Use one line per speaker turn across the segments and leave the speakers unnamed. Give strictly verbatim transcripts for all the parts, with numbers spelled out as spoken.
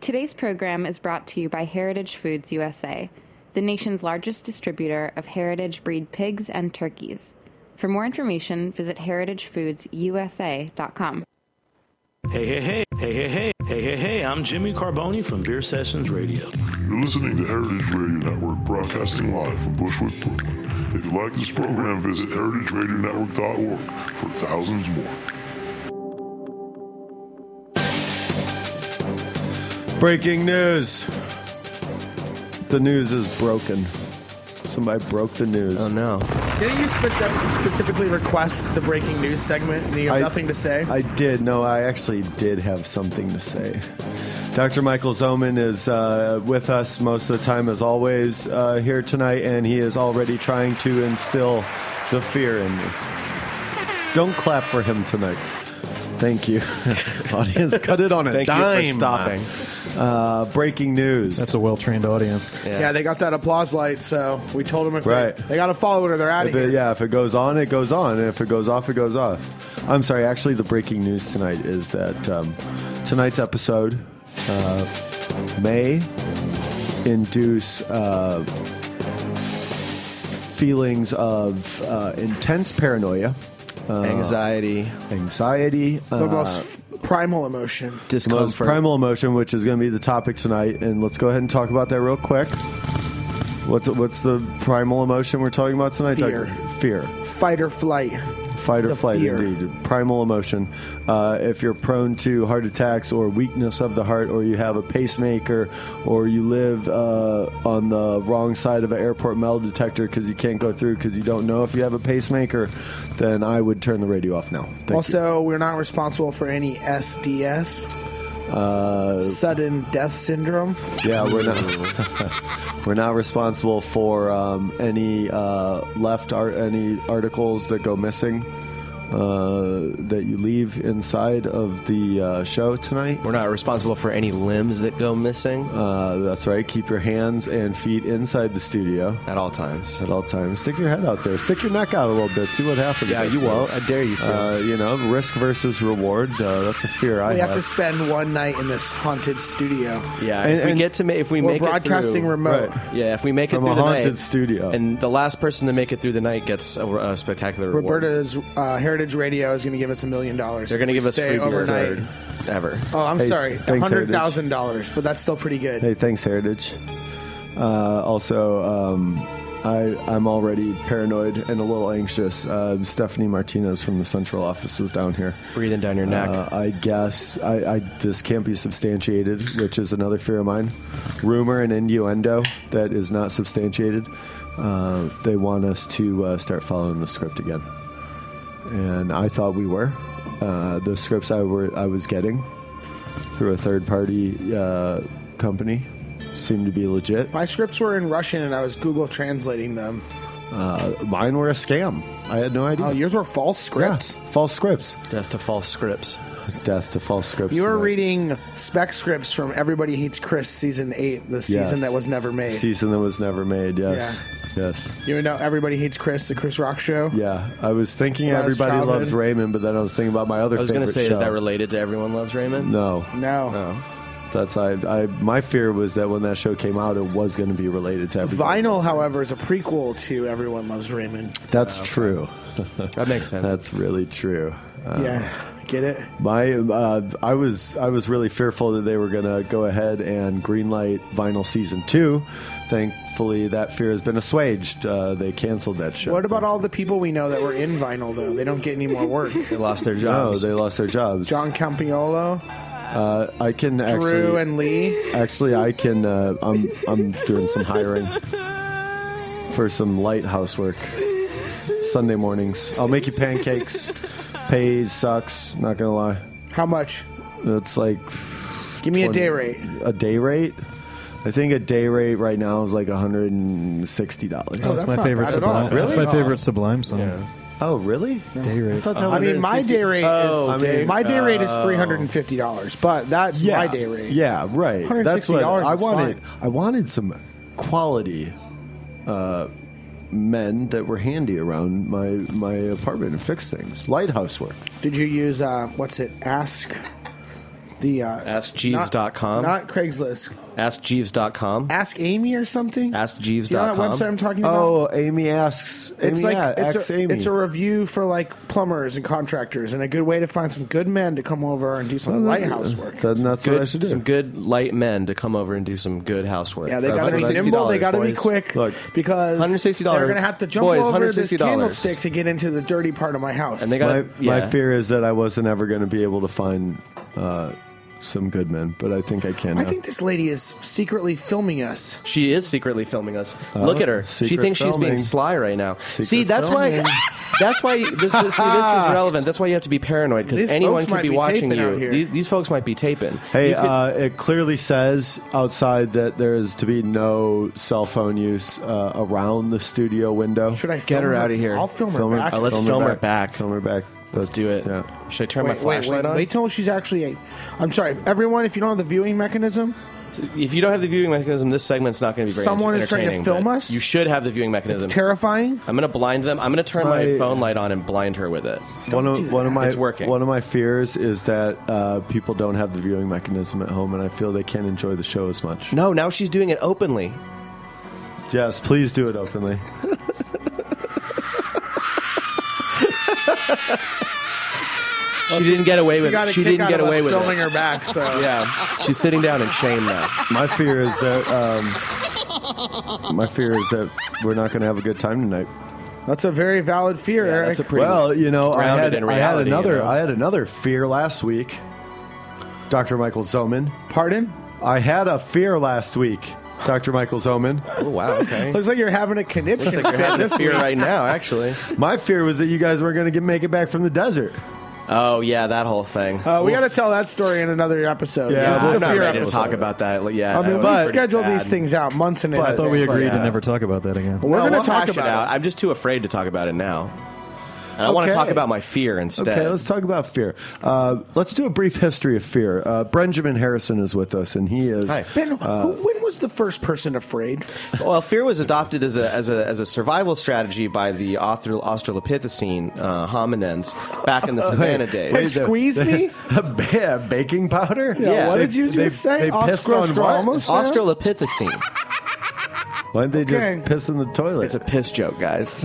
Today's program is brought to you by Heritage Foods U S A, the nation's largest distributor of heritage breed pigs and turkeys. For more information, visit heritage foods u s a dot com.
Hey, hey, hey, hey, hey, hey, hey, hey, hey, I'm Jimmy Carboni from Beer Sessions Radio.
You're listening to Heritage Radio Network, broadcasting live from Bushwick, Brooklyn. If you like this program, visit heritage radio network dot org for thousands more.
Breaking news. The news is broken. Somebody broke the news.
Oh, no.
Didn't you specific, specifically request the breaking news segment and you have
I,
nothing to say?
I did. No, I actually did have something to say. Doctor Michael Zoman is uh, with us most of the time, as always, uh, here tonight, and he is already trying to instill the fear in me. Don't clap for him tonight. Thank you. Audience, cut it on a
Thank
dime.
you for stopping.
Uh, breaking news.
That's a well-trained audience.
Yeah. yeah, they got that applause light, so we told them if
right.
they, they got to follow it or they're out of
If it,
here.
yeah, if it goes on, it goes on. And if it goes off, it goes off. I'm sorry. Actually, the breaking news tonight is that um, tonight's episode uh, may induce uh, feelings of uh, intense paranoia. Uh,
anxiety.
Anxiety.
The
uh,
most f- primal emotion.
Discomfort.
Most primal emotion, which is going to be the topic tonight. And let's go ahead and talk about that real quick. What's what's the primal emotion we're talking about tonight?
Fear.
Fear.
Fight or flight.
Fight or
The
flight,
fear.
indeed. Primal emotion. Uh, if you're prone to heart attacks or weakness of the heart, or you have a pacemaker, or you live uh, on the wrong side of an airport metal detector because you can't go through because you don't know if you have a pacemaker, then I would turn the radio off now. Thank
also, you. We're not responsible for any S D S.
Uh,
Sudden death syndrome.
Yeah, we're not. We're not responsible for um, any uh, left art, any articles that go missing uh, that you leave inside of the uh, show tonight.
We're not responsible for any limbs that go missing.
Uh, that's right. Keep your hands and feet inside the studio
at all times.
At all times. Stick your head out there. Stick your neck out a little bit. See what happens.
Yeah, you won't. I dare you to.
Uh, you know, risk versus reward. Uh, that's a fear I
we have
have.
to spend one night in this haunted studio.
Yeah,
And-
if we
and
get to ma- if we
we're
make
broadcasting
it through,
remote.
Right.
Yeah, if we make
From
it
a
through the
haunted
night,
studio.
and the last person to make it through the night gets a, a spectacular reward.
Roberta's uh, Heritage Radio is going to give us a million dollars.
They're going to give us
Stay
free beer
overnight.
ever.
Oh, I'm
Hey,
sorry,
thanks,
hundred thousand dollars, but that's still pretty good.
Hey, thanks, Heritage. Uh, also, um, I, I'm already paranoid and a little anxious. Uh, Stephanie Martinez from the central office is down here.
Breathing down your neck.
Uh, I guess I, I this can't be substantiated, which is another fear of mine. Rumor and innuendo that is not substantiated. Uh, they want us to uh, start following the script again. And I thought we were. Uh, the scripts I were I was getting through a third-party uh, company seemed to be legit.
My scripts were in Russian, and I was Google translating them.
Uh, mine were a scam. I had no idea.
Oh, yours were false scripts.
Yeah, false scripts.
Death to false scripts.
Death to false scripts.
You were
tonight.
reading spec scripts from Everybody Hates Chris season eight, the season
Yes.
that was never made.
Season that was never made. Yes. Yes.
You know Everybody Hates Chris, the Chris Rock show?
Yeah. I was thinking
About his
Everybody
childhood.
Loves Raymond, but then I was thinking about my other
I was
going to
say,
show.
is that related to Everyone Loves Raymond?
No.
No.
No.
That's I, I. My fear was that when that show came out, it was going to be related to Everybody.
Vinyl, however, is a prequel to Everyone Loves Raymond.
That's true.
That makes sense.
That's really true. Uh,
Yeah. Get it?
My, uh, I was, I was really fearful that they were going to go ahead and greenlight Vinyl season two. Thankfully, that fear has been assuaged. Uh, they canceled that show.
What about all the people we know that were in Vinyl, though? They don't get any more work.
They lost their
No,
jobs.
they lost their jobs.
John Campiolo,
Uh, I can actually,
Drew, and Lee.
actually, I can. Uh, I'm, I'm doing some hiring for some light housework. Sunday mornings, I'll make you pancakes. Pays sucks. Not gonna lie.
How much?
It's like
Give me a
twenty
day rate.
A day rate? I think a day rate right now is like one hundred sixty dollars.
Oh,
That's,
that's
my
not
favorite
bad at all.
Sublime. That's
Really?
my favorite Sublime song.
Yeah.
Oh, really?
Day rate.
I thought that
I
was
mean, my day rate
Oh,
is
I mean,
my day rate is three hundred and fifty dollars, but that's
yeah,
my day rate.
Yeah, right.
one hundred
That's
sixty
what
dollars
I
is
wanted.
fine.
I wanted some quality uh, men that were handy around my my apartment and fix things. Light housework.
Did you use uh, what's it? Ask The uh,
Ask Jeeves dot com.
Not, not Craigslist.
Ask Jeeves dot com.
Ask Amy or something.
Ask Jeeves
You know
dot
that
com.
website I'm talking about?
Oh, Amy asks.
It's
Amy,
like
yeah,
it's,
ask
a,
Amy.
it's a review for like plumbers and contractors, and a good way to find some good men to come over and do some light housework.
Then that's what I should
Good,
do.
some good light men to come over and do some good housework.
Yeah, they
For
got to be
one hundred sixty
nimble. They
dollars,
got to be
boys.
quick
Look,
because
one hundred sixty dollars.
they're going to have to jump
Boys,
over
one hundred
this
sixty dollars.
candlestick to get into the dirty part of my house.
And they got
my,
yeah.
my fear is that I wasn't ever going to be able to find uh, some good men, but I think I can now.
I think this lady is secretly filming us.
She is secretly filming us. Look at her. She
secret
thinks she's being
filming.
sly right now.
Secret
see, that's
filming.
why. That's why. This, this, see, this is relevant. That's why you have to be paranoid because
These
anyone
folks
could
might
be
be
watching
taping out
you.
here.
These, these folks might be taping.
Hey,
You could-
uh, it clearly says outside that there is to be no cell phone use uh, around the studio window.
Should I
Get
film
her outta here.
I'll film,
Film
her
her-
back.
uh, let's
film
film
her
her back.
Film her back.
Let's do it.
Yeah.
Should I turn
wait,
my flashlight
wait, wait,
on?
wait till she's actually. I'm sorry, everyone. If you don't have the viewing mechanism,
If you don't have the viewing mechanism, this segment's not going to be very
Someone is trying to
entertaining,
film
but
us?
You should have the viewing mechanism.
it's terrifying.
I'm going to blind them. I'm going to turn my,
My-
phone light on and blind her with it.
One
do
of one of
that.
my
It's working.
one of my fears is that uh, people don't have the viewing mechanism at home, and I feel they can't enjoy the show as much.
No, now she's doing it openly.
Yes, please do it openly.
She didn't get away
She
with
got
it.
a
She
kick
didn't
out
get
of
away
us
with
filming
it.
her back. So
Yeah, she's sitting down in shame now.
My fear is that um, my fear is that we're not going to have a good time tonight.
that's a very valid fear,
Yeah,
Eric.
that's a pretty
Well, you know, I
grounded
had,
in
I had
reality,
another
you know?
I had another fear last week. Doctor Michael Zoman.
Pardon?
I had a fear last week. Doctor Michael Zoman.
Oh wow, okay.
Looks like you're having a conniption.
Looks like you're having a
this
fear
week.
right now, actually.
My fear was that you guys weren't going to make it back from the desert.
Oh yeah, that whole thing.
Uh, we got to tell that story in another episode.
Yeah,
This is
I'm
a
not
fear
ready to
episode.
talk about that. Yeah,
I mean,
that
we
was pretty
schedule
bad.
these things out months in
But I
advance.
I thought we agreed
Yeah.
to never talk about that again.
We're
No,
going to
we'll
talk
hash it
about
out.
it.
I'm just too afraid to talk about it now. And I want to
Okay.
talk about my fear instead.
Okay, let's talk about fear. Uh, let's do a brief history of fear. Uh, Benjamin Harrison is with us, and he is.
Hi.
Ben, who, when was the first person afraid?
Well, fear was adopted as a as a as a survival strategy by the Austral- Australopithecine uh, hominins back in the savannah days.
Wait, squeeze me?
ba- baking powder?
Yeah.
What
They-
did you just
they-
say?
They pissed on what?
Australopithecine?
Australopithecine.
Why didn't they
Okay.
just piss in the toilet?
It's a piss joke, guys.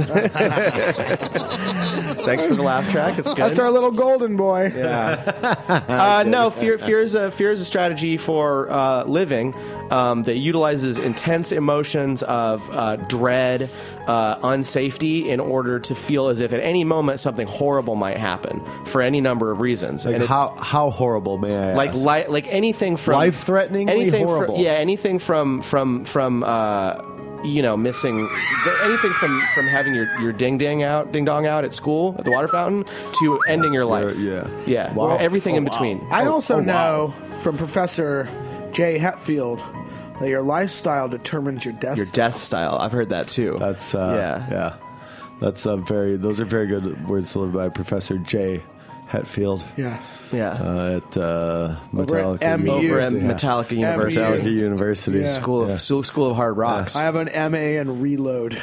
Thanks for the laugh track. It's good.
That's our little golden boy.
Uh, no, fear, fear is a fear is a strategy for uh, living um, that utilizes intense emotions of uh, dread, uh, unsafety, in order to feel as if at any moment something horrible might happen for any number of reasons.
like
and it's
how how horrible, may I
like
ask?
li- like anything from
Life-threateningly
anything fr-
horrible.
yeah, anything from from from. Uh, you know, missing anything from, from having your, your ding ding out, ding dong out at school at the water fountain to ending your life.
yeah.
yeah,
Wow.
everything
Oh,
in
wow.
between.
I
Oh,
also
oh, wow.
know from Professor Jay Hetfield that your lifestyle determines your death.
Your death style. I've heard that too.
That's uh,
yeah.
yeah. That's uh, very. Those are very good words delivered by Professor Jay Hetfield
Yeah.
Yeah.
uh, at uh,
Over at
Metallica
M U.
Over at
University.
Metallica
M U.
University.
Metallica University.
Yeah.
School of
Yeah.
School, School of Hard Rocks.
I have an M A in reload.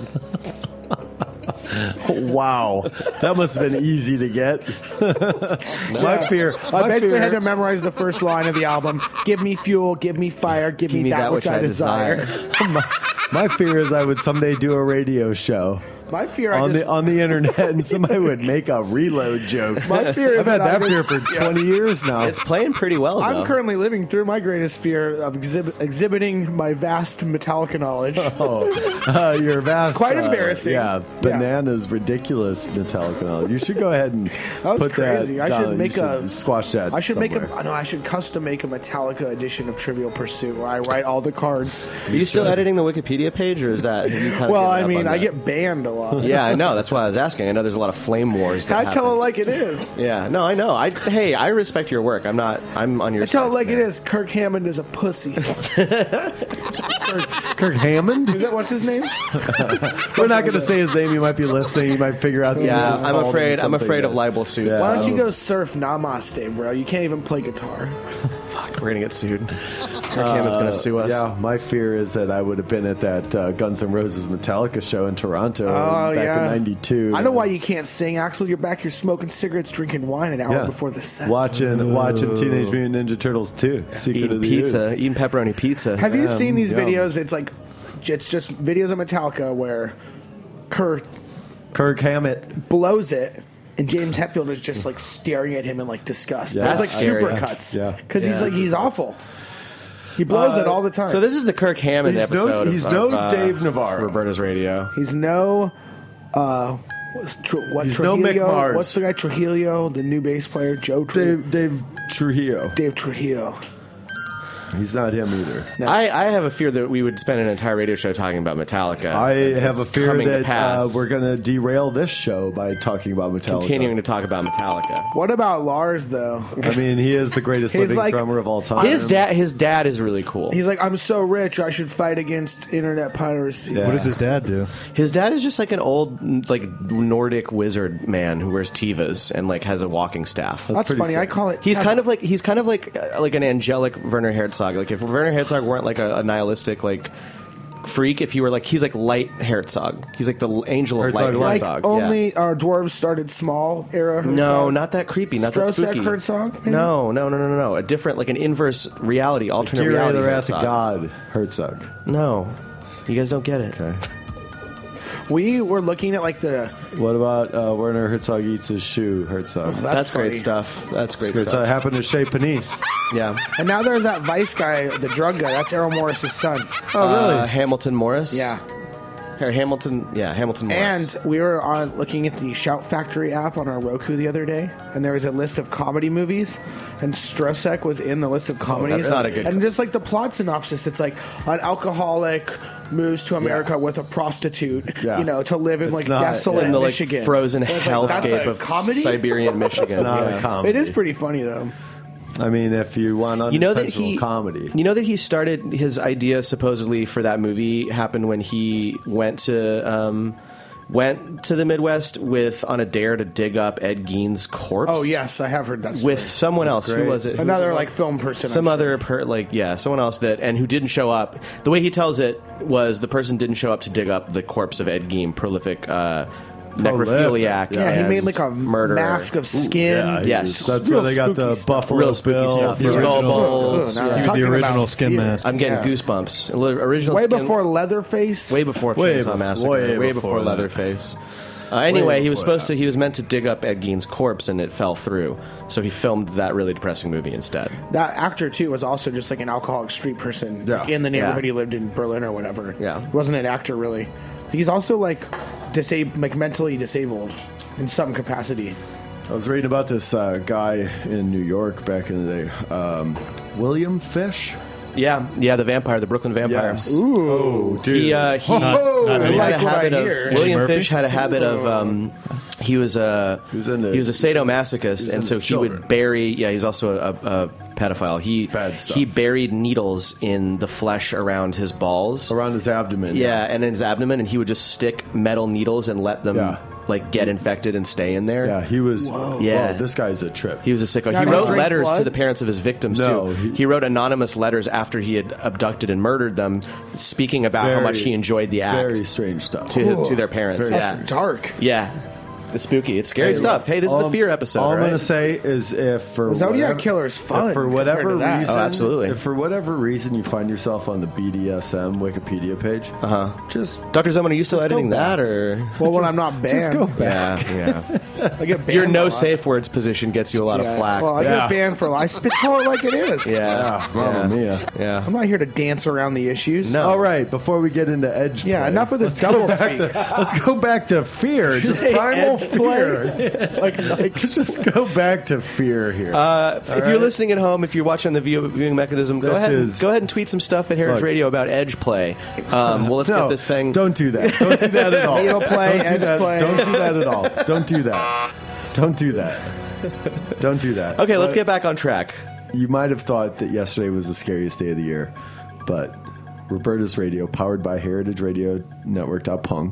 Wow, that must have been easy to get. my fear.
I
my
basically
fear,
had to memorize the first line of the album. Give me fuel, give me fire, give, me, that, which, I desire.
my, my fear is I would someday do a radio show
My fear I
on
just,
the on the internet, and somebody would make a reload joke.
My fear is
I've had
that
that
I
fear
just-
for
yeah.
twenty years now.
It's playing pretty well,
I'm
though.
currently living through my greatest fear of exhib- exhibiting my vast Metallica knowledge.
Oh, uh, you're vast.
quite
uh,
embarrassing.
Yeah, bananas, ridiculous Metallica knowledge. You should go ahead and
That was
put
crazy.
that
I should
down.
make
You
a-
should squash that.
I should make
somewhere.
a no. I should custom make a Metallica edition of Trivial Pursuit where I write all the cards.
Are you still editing the Wikipedia page, or is that? Have you kind of
Well,
given
I
up
mean,
on
I
that?
get banned a lot.
Yeah, I know. That's why I was asking. I know there's a lot of flame wars. That
I tell it
happen.
like it is.
Yeah, no, I know. I hey, I respect your work. I'm not. I'm on your.
I tell
side
it like
there.
it is. Kirk Hammond is a pussy.
Kirk Hammond.
Is that what's his name?
We're not going to say his name. You might be listening. You might figure out. that
Yeah,
he just
I'm
called him
afraid. I'm
something
afraid of
that-
libel suits.
Yeah.
Why don't
so-
you go surf Namaste, bro? You can't even play guitar.
We're gonna get sued. Kirk Hammett's gonna sue us.
Yeah, my fear is that I would have been at that uh, Guns N' Roses Metallica show in Toronto
Oh,
back
yeah.
in ninety-two.
I know why you can't sing, Axel. You're back here smoking cigarettes, drinking wine an hour
Yeah.
before the set.
Watching, watching Teenage Mutant Ninja Turtles two. Secret
Eating
of the
pizza,
Ooze.
eating pepperoni pizza.
Have you
Um,
seen these
yum.
videos? It's like, it's just videos of Metallica where Kurt
Kirk Hammett.
blows it, and James Hetfield is just like staring at him in like disgust.
Yeah.
There's like
That's scary.
super
Yeah.
cuts.
Yeah.
Because he's
Yeah.
like, he's awful. He blows
Uh,
it all the time.
So this is the Kirk Hammett
He's no-
episode. of-
he's
of,
no
uh,
Dave Navarro.
Roberta's Radio.
He's no, uh, what's tr- what
He's no
Trujillo?
Mick Mars.
What's the guy Trujillo, the new bass player, Joe Trujillo?
Dave, Dave Trujillo.
Dave Trujillo.
He's not him either.
I, I have a fear that we would spend an entire radio show talking about Metallica.
I
It's
have a fear
coming to
that uh,
pass.
we're going to derail this show by talking about Metallica.
continuing to talk about Metallica.
What about Lars though?
I mean, he is the greatest
He's
living
like-
drummer of all time.
His dad, his dad is really cool.
He's like, I'm so rich, I should fight against internet piracy.
Yeah.
What does his dad do?
His dad is just like an old, like Nordic wizard man who wears tivas and like has a walking staff.
That's
pretty
funny. I
sick.
call it.
He's
Teva.
kind of like he's kind of like uh, like an angelic Werner Herzog. Like if Werner Herzog weren't like a, a nihilistic like freak, if he were like he's like light Herzog. He's like the angel of
Herzog
light
light.
like
Herzog.
only our dwarves started small era. Herzog.
No, not that creepy, not that
Strosek
spooky.
Herzog, maybe?
No, no, no, no, no, no. A different, like an inverse reality, alternate
Fury of
reality.
the Wrath of
Herzog.
God, Herzog.
No, you guys don't get it.
Okay.
We were looking at like the.
What about uh, Werner Herzog eats his shoe, Herzog?
That's,
That's, great
funny.
stuff. That's great
Because
stuff.
that happened to Shea Panisse.
Yeah.
And now there's that Vice guy, the drug guy. That's Errol Morris's son.
Oh, really?
Uh, Hamilton Morris.
Yeah.
Or Hamilton. Yeah, Hamilton Morris.
And we were on looking at the Shout Factory app on our Roku the other day, and there was a list of comedy movies, and Strosek was in the list of comedies.
that's not a good
And just like the plot synopsis, it's like an alcoholic moves to America with a prostitute,
Yeah.
you know, to live in
It's
like
not-
desolate
in the like
Michigan.
frozen
And it's like, that's
hellscape
a
of
comedy?
Siberian Michigan.
Not
Yeah.
a comedy.
It is pretty funny though.
I mean, if you want
You know that
unintentional
he
comedy.
You know that he started his idea supposedly for that movie happened when he went to um, went to the Midwest with on a dare to dig up Ed Gein's corpse.
Oh yes, I have heard that story.
with someone else.
great.
Who was it? Who
another
was it?
like film person.
Some
I'm
other per, like yeah, someone else that and who didn't show up. The way he tells it was the person didn't show up to dig up the corpse of Ed Gein, prolific uh, necrophiliac.
sure. Yeah, he
and
made like a
murderer.
mask of skin.
Yeah,
Yes.
he's- that's
Real
where they got the
spooky stuff.
Buffalo
Real spooky
Bill,
stuff.
the
Skull
original-
balls.
Ugh, now
Yeah.
I'm
He was
talking
the original
about
skin
theater.
mask.
I'm getting
Yeah.
goosebumps. Original
Way
skin,
before Leatherface.
way before
Way
Chainsaw
bef-
Massacre,
way
way,
before
before,
that.
Leatherface. Uh, anyway, he was
before
supposed to. He was meant to dig up Ed Gein's corpse, and it fell through. So he filmed that really depressing movie instead.
That actor too was also just like an alcoholic street person
Yeah.
like, in the neighborhood
Yeah.
he lived in Berlin or whatever.
Yeah.
He wasn't an actor really. He's also like disabled, like mentally disabled in some capacity.
I was reading about this uh, guy in New York back in the day, um, William Fish.
Yeah, yeah, the vampire, the Brooklyn vampire.
Yes.
Ooh,
Oh, dude.
He uh, he,
Not- not
I
he
any-
had
like
a
what I
habit of
hear.
William
Murphy?
Fish had a habit of um, he was a
He was into-
he was a sadomasochist, and
into
so he
children.
would bury. Yeah, he's also a, a pedophile. He
Bad stuff.
he buried needles in the flesh around his balls.
around his abdomen.
Yeah, and in his abdomen, and he would just stick metal needles and let them
Yeah.
like get infected and stay in there.
Yeah, he was.
Yeah.
Whoa, this guy's a trip.
He was a sicko.
Now,
He
did he
wrote
drink
letters to
blood?
the parents of his victims
No,
too.
he-
He, wrote anonymous letters after he had abducted and murdered them, speaking about how
Very-
much he enjoyed the act
Very strange stuff.
to to their parents.
Very-
that's
yeah,
dark.
yeah. It's spooky. It's scary stuff. Hey, this is the
All-
fear episode.
All I'm
right?
going to say is if for
Zodiac
whatever-
Killer is fun
if for
compared
whatever
to that.
reason,
Oh, absolutely.
If for whatever reason you find yourself on the B D S M Wikipedia page, uh
Uh-huh.
just
Doctor Zeman, are you still
Just go
editing
back.
that, or
Well, when I'm not banned,
just go back.
yeah, yeah?
I get banned.
Your
a
no
lot.
safe words position gets you a lot
Yeah.
of flack.
Well, I
Yeah.
get banned for I spit tell it like it is.
yeah,
Ah, Mamma
yeah.
mia.
yeah.
I'm not here to dance around the issues.
No.
All right, before we get into edge,
Yeah,
play,
enough of this double speak.
let's go back to fear. Just primal
Edge play?
fear.
like, like
Just go back to fear here.
Uh, if you're listening at home, if you're watching the view, viewing mechanism, go
This
ahead, and,
is-
go ahead and tweet some stuff at Heritage
Look.
Radio about Edge Play. Um, well, let's
no,
get this thing.
Don't do that. Don't do that at all.
Needle play,
don't do
edge
that.
play.
Don't do that at all. Don't do that. Don't do that. Don't do that.
Okay, let's
But
get back on track.
You might have thought that yesterday was the scariest day of the year, but Roberta's Radio, powered by Heritage Radio Network Punk,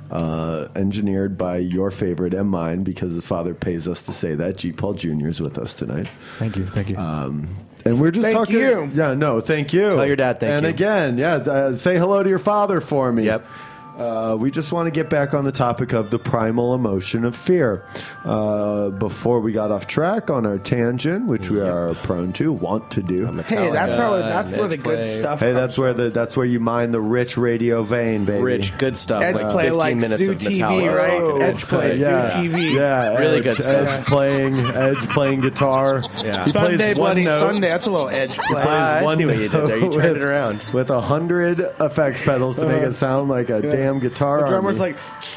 uh, engineered by your favorite and mine because his father pays us to say that. G. Paul Junior is with us tonight.
Thank you. Thank you.
Um, And we're just
Thank
talking.
you.
Yeah, no, thank you.
Tell your dad thank
and
you.
And again, yeah, uh, say hello to your father for me.
Yep.
Uh, we just want to get back on the topic of the primal emotion of fear. Uh, before we got off track on our tangent, which we are prone to, want to do.
Hey, that's how.
Metallica,
That's where the
Edge
good
Play.
stuff.
Hey,
comes
that's where
from.
the that's where you mine the rich radio vein, baby.
Rich, good stuff.
Edge
like
play
fifteen
like
minutes
Zoo
of
T V,
Metallica.
right?
Oh,
Edge play,
Yeah,
Zoo T V.
yeah,
Really
Edge,
good stuff.
Edge playing, Edge playing guitar.
Yeah.
He
Sunday,
plays one
bloody
note.
Sunday. That's a little Edge play.
Ah, I
one
see what you did there. You
note
turned
with-
it around.
with a hundred effects pedals to make it sound like a damn guitar.
The drummer's
army.
like,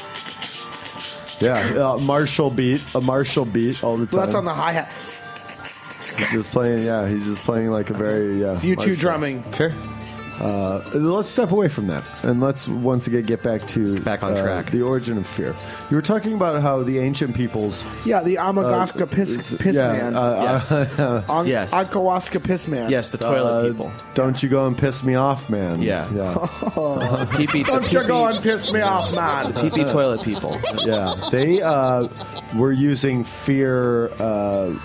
yeah, uh, Marshall beat, a Marshall beat all the time.
well, that's on the hi hat.
Just playing, yeah, he's just playing like a very yeah.
You two
Marshall.
drumming.
Sure.
Uh, let's step away from that and let's once again get back to
Back on
uh,
track.
the origin of fear. You were talking about how the ancient peoples.
Yeah, the Amagaska piss,
uh,
piss
yeah,
man.
uh,
Yes.
On,
yes.
Akawaska piss man.
Yes, the toilet
uh,
people.
Don't you go and piss me off, man.
Yeah.
yeah.
Pee pee.
Don't you go and piss me off, man.
Pee pee toilet people.
Yeah, they uh, were using fear uh,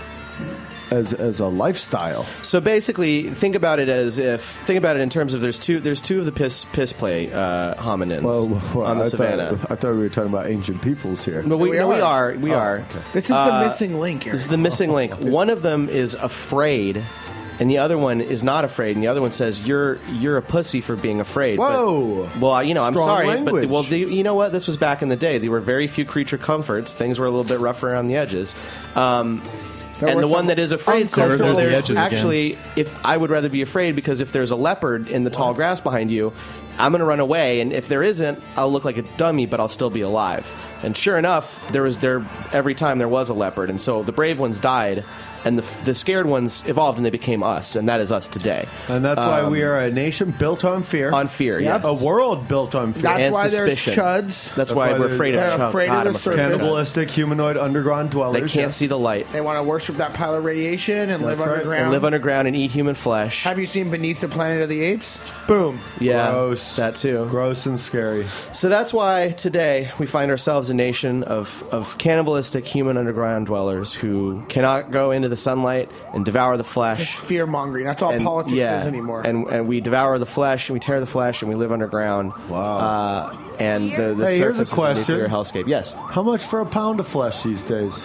as as a lifestyle.
So basically, think about it as if think about it in terms of there's two there's two of the piss piss play uh, hominins
Well, well,
on the
I
savannah.
Thought, I thought we were talking about ancient peoples here.
But we,
We
no, we
are.
are we
Oh,
are.
okay.
This is the
Uh,
missing link here.
This is the missing link. One of them is afraid, and the other one is not afraid, and the other one says you're you're a pussy for being afraid. But-
Whoa.
well, you know, I'm
Strong
sorry,
language.
but well, the, you know what? This was back in the day. There were very few creature comforts. Things were a little bit rougher around the edges. Um,
There
and
were
the one
some
that is afraid says,
uncomfortable-
well,
There's the
there's
edges again.
actually, if I would rather be afraid because if there's a leopard in the tall grass behind you, I'm going to run away, and if there isn't, I'll look like a dummy, but I'll still be alive. And sure enough, there was there every time there was a leopard, and so the brave ones died, and the, the scared ones evolved, and they became us, and that is us today.
And that's why we are a nation built on fear.
On fear,
Yep.
yes.
A world built on fear.
That's
and
why
suspicion.
there's chuds.
That's, why,
why
we're
they're-
afraid of
they're
Chuck.
afraid of
God,
the
I'm afraid of
surface.
Chuck.
Cannibalistic humanoid underground dwellers.
They can't see the light.
They want to worship that pile of radiation and live
That's right.
underground.
And live underground and eat human flesh.
Have you seen Beneath the Planet of the Apes? Boom.
Yeah,
Gross.
that too.
Gross and scary.
So that's why today we find ourselves a nation of, of cannibalistic human underground dwellers who cannot go into the sunlight and devour the
It's
flesh.
fear mongering. That's all
And-
politics
yeah,
is anymore.
And, and we devour the flesh and we tear the flesh and we live underground.
Wow.
Uh, and the, the
Hey, here's a
surface is
question.
nuclear hellscape. Yes.
How much for a pound of flesh these days?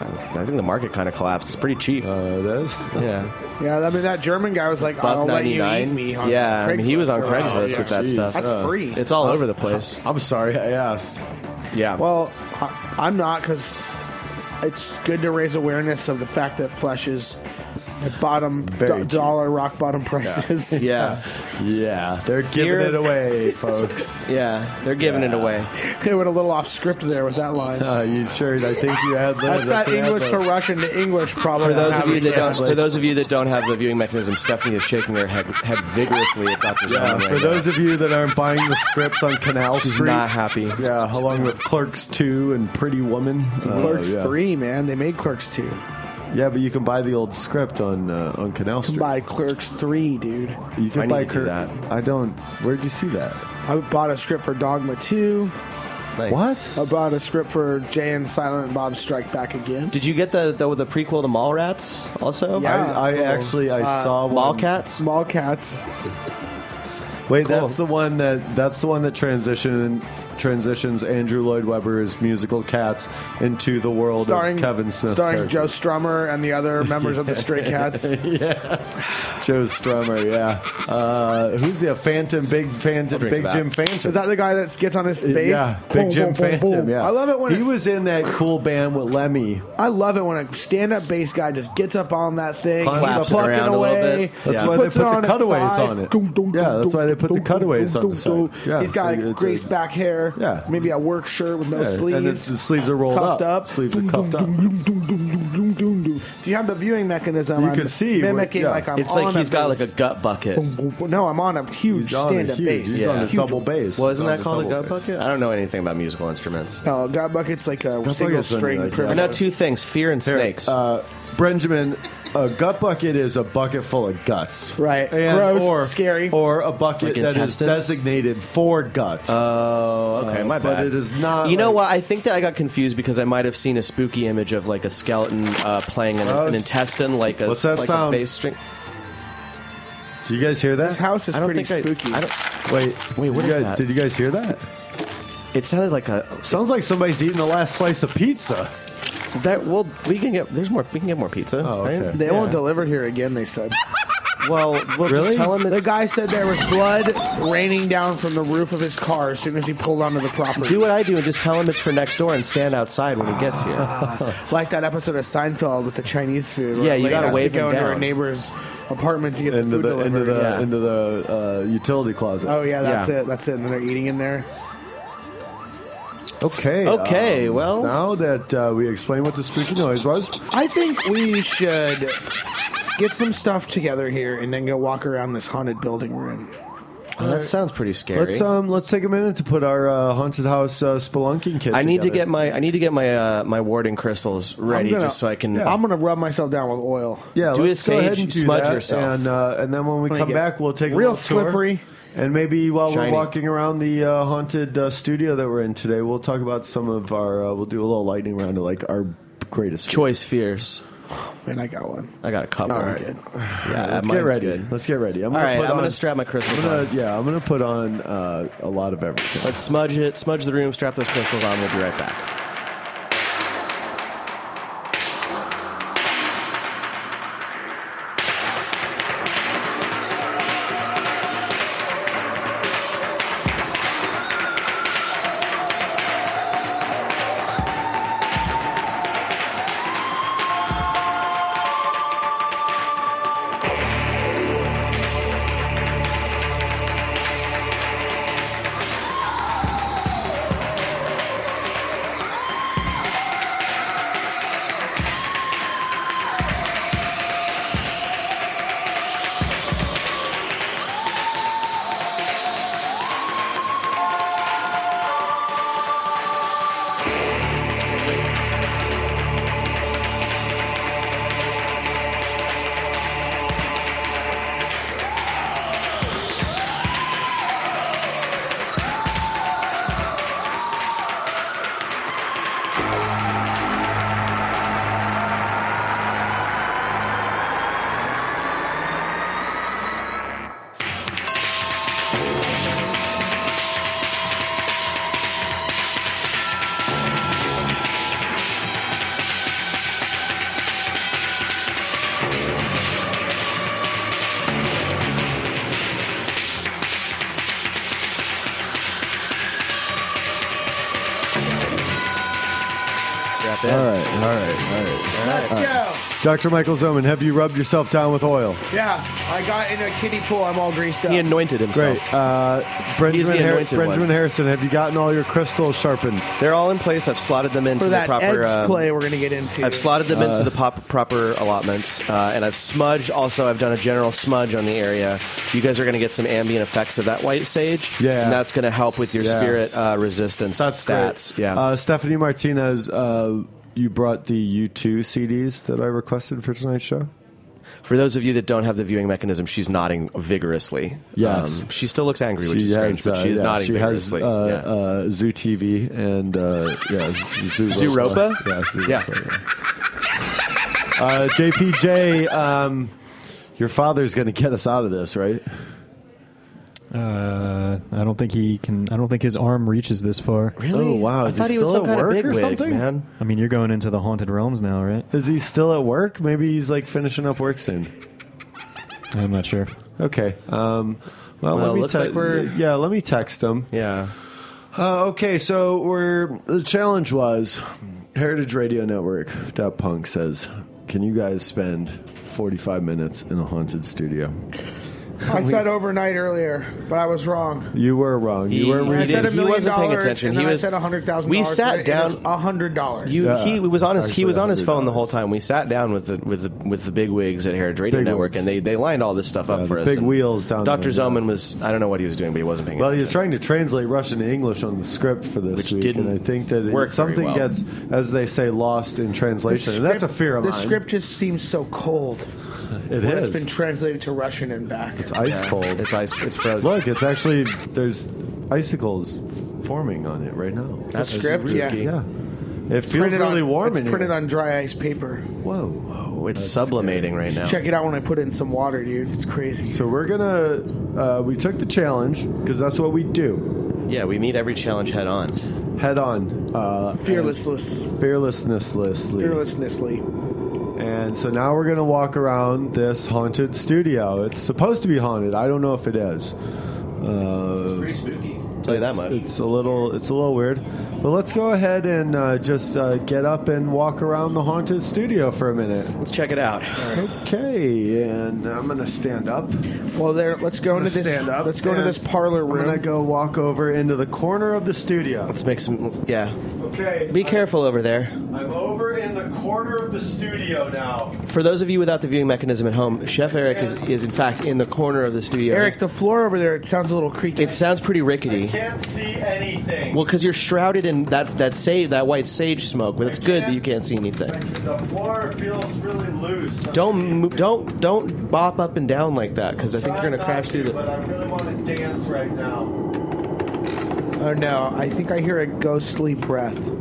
I think the market kind of collapsed. It's pretty cheap.
Uh, it is.
yeah.
yeah, I mean, that German guy was like,
Buck
I'll let you eat
ninety-nine.
me on
Yeah, I mean, he was on
Craigslist.
Craigslist
Oh, yeah.
with that
Jeez.
stuff.
That's
Uh,
free.
It's all over the place.
I'm sorry I asked.
Yeah.
Well, I- I'm not, because it's good to raise awareness of the fact that flesh is at bottom
Very
do-
cheap.
dollar rock bottom prices.
yeah.
Yeah, they're giving
Fear-
it away, folks.
Yeah. They're giving it away.
They went a little off script there with that line.
Uh, you sure? I think you had
That's that
an ad
English to
lib.
Russian to English, probably.
For those of you that don't,
Translate.
for those of you that don't have the viewing mechanism, Stephanie is shaking her head, head vigorously at Doctor
Yeah,
Zimmerman.
for those of you that aren't buying the scripts on Canal
She's
Street,
not happy.
Yeah, along with Clerks two and Pretty Woman. Uh,
Clerks
yeah.
three, man. They made Clerks two.
Yeah, but you can buy the old script on uh, on Canal Street.
Buy Clerks three, dude.
You can
I
buy
need to do
Clerk-
that.
I don't. Where'd you see that?
I bought a script for Dogma two.
Nice.
I bought a script for Jay and Silent Bob Strike Back Again.
Did you get the the, the prequel to Mallrats also?
Yeah.
I, I actually I
Uh,
saw one.
Mallcats?
Small Cats.
Wait,
Cool.
that's the one that that's the one that transition transitions Andrew Lloyd Webber's musical Cats into the world
Starring
of Kevin Smith.
Starring Joe Strummer and the other members of the Stray Cats.
Joe Strummer, yeah. Uh, who's the Phantom? Big Phantom,
drink
Big
to that.
Jim Phantom.
Is that the guy that gets on his bass?
Yeah, Big
Boom,
Jim
boom, boom,
Phantom.
boom.
Yeah,
I love it when
he
it's-
was in that cool band with Lemmy.
I love it when a stand-up bass guy just gets up on that thing,
Slaps
he's
it
plucking
around a little
away.
bit.
That's
Yeah.
why they
puts
put
it
the
on its
cutaways
side.
on it.
Dum, dum,
Yeah,
dum,
that's why they
dum,
put the
dum,
cutaways
dum,
on the side.
dum,
Yeah,
he's got
so it's
greased
a-
back hair.
Yeah.
Maybe a work shirt with no
Yeah,
sleeves.
and it's, the sleeves are rolled
cuffed
up.
up.
Sleeves are
Dum,
cuffed
dum,
up.
dum, dum, dum, dum, dum, dum, dum. If you have the viewing mechanism,
You
I'm
can see what-
mimicking
yeah.
like I'm
It's
on
like he's
a
got like
bass.
a gut bucket.
Boom, boom, boom. No, I'm on a huge
He's on a
stand-up
huge-
bass.
He's
Yeah.
on a
Huge
double
one.
bass.
Well, isn't
He's on
that
the
called a
double
gut
bass.
bucket? I don't know anything about musical instruments.
No, gut bucket's like a
Gut
single
bucket's
string
like-
I
primitive.
know two things: fear and
Here,
snakes.
Uh, Benjamin, a gut bucket is a bucket full of guts.
Right.
And,
Gross,
or,
scary.
Or a bucket
Like
that is
intestines?
designated for guts.
Oh, okay,
Uh,
my
but
bad.
it is not
You know
like-
what? I think that I got confused because I might have seen a spooky image of like a skeleton uh, playing an,
Oh.
an intestine, like a
What's that
like
sound?
a bass string.
Did you guys hear that?
This house is
I don't
pretty
think I-
spooky.
I don't-
Wait,
Wait, what
you
is
guys,
that?
Did you guys hear that?
It sounded like a
Sounds like somebody's eating the last slice of pizza.
that. Well, we can get. There's more. We can get more pizza.
Oh,
right?
okay.
They
Yeah.
won't deliver here again, they said.
Well, we'll
Really?
just tell him
The
it's.
guy said there was blood raining down from the roof of his car as soon as he pulled onto the property.
Do what I do and just tell him it's for next door and stand outside when he gets here.
Like that episode of Seinfeld with the Chinese food. where
Yeah, you
Elaine
gotta
has
wave
to go
him
into her
down.
neighbor's apartment to get the
Into
food
the
delivered.
into the
Yeah.
into the uh, utility closet.
Oh yeah, that's
Yeah.
it. That's it. And then they're eating in there.
Okay.
Okay,
um,
well-
now that uh, we explained what the spooky noise was,
I think we should get some stuff together here and then go walk around this haunted building we're in.
Oh, that sounds pretty scary.
let's um let's take a minute to put our uh, haunted house uh, spelunking kit.
I need to
together.
get my I need to get my uh, my warding crystals ready
I'm gonna-
just so I can.
I'm gonna rub myself down with oil.
Yeah,
Do
let's
a
go ahead
sage,
and do
smudge
that,
yourself.
and uh, and then when we
Let me
come
get
back, we'll take a
real
little tour.
slippery.
And maybe while
Shiny.
we're walking around the uh, haunted uh, studio that we're in today, we'll talk about some of our. Uh, we'll do a little lightning round of like our greatest fears.
choice fears.
And I got one.
I got a couple.
All right.
Yeah,
Let's
mine's
get ready.
good.
Let's get ready. I'm
All
gonna
right,
put
I'm
on,
gonna strap my crystals
I'm gonna,
on.
yeah, I'm gonna put on uh, a lot of everything.
Let's smudge it, smudge the room, strap those crystals on. We'll be right back. Strap in.
All right, all right, all right.
Let's go.
Doctor Michael Zoman, have you rubbed yourself down with oil?
Yeah, I got in a kiddie pool. I'm all greased up.
He anointed himself.
Great. Uh,
He's
Benjamin,
the
Har-
anointed
Benjamin
one.
Harrison, have you gotten all your crystals sharpened?
They're all in place. I've slotted them into
For
the
that
proper.
edge
um,
play we're going to get into.
I've slotted them
Uh,
into the pop, proper allotments, uh, and I've smudged. Also, I've done a general smudge on the area. You guys are going to get some ambient effects of that white sage,
Yeah.
and that's going to help with your
Yeah.
spirit uh, resistance
That's
stats.
great.
Yeah,
Uh, Stephanie Martinez, uh, you brought the U two C Ds that I requested for tonight's show?
for those of you that don't have the viewing mechanism, she's nodding vigorously.
Yes.
Um, she still looks angry, which is strange, but
uh,
she is
yeah,
nodding
she has
vigorously.
uh,
yeah.
uh, Zoo T V and uh, yeah, Zoo
Zooropa?
Yeah, Zooropa,
Yeah.
yeah. Uh, J P J, um, your father's going to get us out of this, right?
Uh, I don't think he can. I don't think his arm reaches this far.
Really?
Oh, wow.
I
Is
thought
he
he was
still
some
at
kind of
work or
bigwig,
something?
man.
I mean, you're going into the haunted realms now, right?
Is he still at work? Maybe he's like finishing up work soon.
I'm not sure.
Okay. Um, well,
Well,
let me
looks
te-
like we're-
yeah. Let me text him.
Yeah.
Uh, okay, so we're the challenge was Heritage Radio Network. Punk says, "Can you guys spend forty-five minutes in a haunted studio?"
I said overnight earlier, but I was wrong.
You were wrong. You
He-
weren't
he
I
reading.
said a
He
million
wasn't paying
dollars,
attention.
and
He
then I
was-
said a hundred thousand.
we sat down-
A hundred dollars.
You,
Yeah.
he was on his he
Actually,
was on his phone the
one hundred
whole time. We sat down with the with the with the big wigs at Heritage Radio
Big
Network,
wigs.
and they, they lined all this stuff up
Yeah,
for
the
us.
big
and
wheels down
Doctor
there, yeah.
Zoman was I don't know what he was doing, but he wasn't paying
Well,
attention.
he was trying to translate Russian to English on the script for this
Which
week,
didn't
and I think that it,
work very
something
well.
gets, as they say, lost in translation, and that's a fear of
The
mine.
script just seems so cold.
It
when
is.
It's been translated to Russian and back.
It's ice
Yeah.
cold.
It's ice. It's frozen.
Look, it's actually there's icicles forming on it right now.
That's
script,
spooky.
yeah.
Yeah, it feels
Printed
really
on,
warm
It's
in
printed
here.
on dry ice paper.
Whoa.
Ooh, it's sublimating right now.
Check it out when I put it in some water, dude. It's crazy.
So we're gonna. Uh, we took the challenge because that's what we do.
Yeah, we meet every challenge head on.
Head on. Uh,
Fearlessness.
Fearlessnesslessly.
Fearlessnessly.
And so now we're gonna walk around this haunted studio. It's supposed to be haunted. I don't know if it is. Uh,
Pretty spooky. I'll tell you that much.
It's a little. It's a little weird. But let's go ahead and uh, just uh, get up and walk around the haunted studio for a minute.
Let's check it out.
Okay, and I'm gonna stand up.
Well, there. Let's go
I'm
into
gonna
this.
stand up
Let's go into
and
this parlor room.
I'm gonna go walk over into the corner of the studio.
Let's make some. Yeah.
Okay.
Be careful over there.
I'm over in the corner of the studio now.
For those of you without the viewing mechanism at home, Chef Eric is, is in fact in the corner of the studio.
Eric, the floor over there. It sounds a little creaky.
It sounds pretty rickety.
I can't see anything.
Well, because you're shrouded in that that sage, that white sage smoke. But it's
I
good
can't-
that you can't see anything.
The floor feels really loose.
Don't mo- don't don't bop up and down like that, because I think you're gonna crash through the.
But I really want to dance right now.
Oh no! I think I hear a ghostly breath.